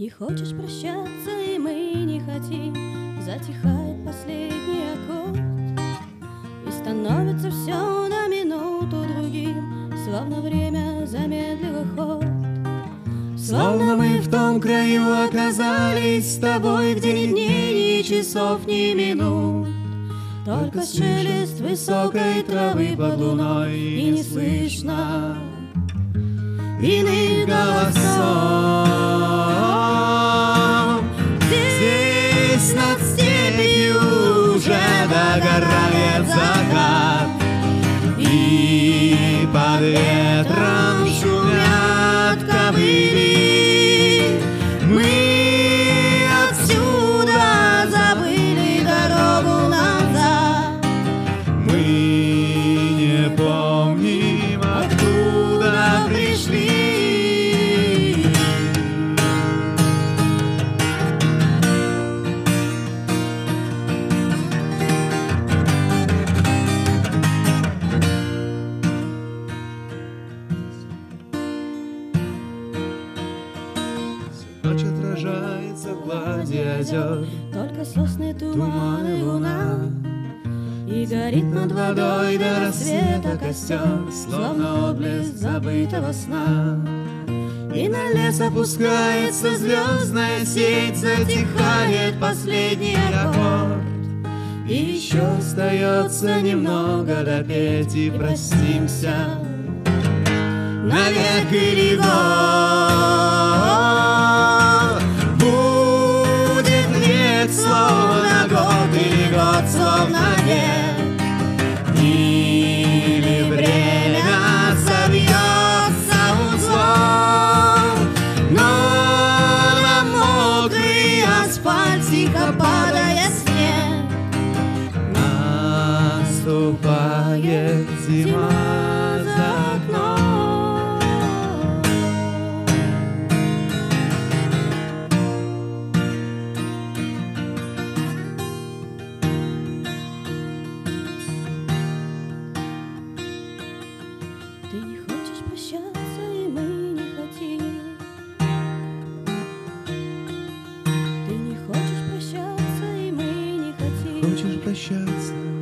не хочешь прощаться, и мы не хотим. Затихает последний аккорд, и становится все на минуту другим, словно время замедлило ход. Словно мы в том краю оказались с тобой, где ни дней, ни часов, ни минут, только шелест высокой травы под луной, и не слышно иных голосов. Здесь над степью уже догорает закат, и под ветром шумят ковыли. Мы отсюда забыли дорогу назад, мы не помним, откуда пришли. Ночь отражается в глади озер, только сосны, туман и луна, и горит над водой до рассвета костер, словно отблеск забытого сна. и на лес опускается звездная сеть, затихает последний аккорд, и еще остается немного допеть, и простимся навек или год. Будет век словно год, или год словно век, или время собьется узлом, но на мокрый асфальт тихо падая снег, наступает зима за окном. Ты не хочешь прощаться, и мы не хотим. Ты не хочешь прощаться, и мы не хотим. Хочешь прощаться?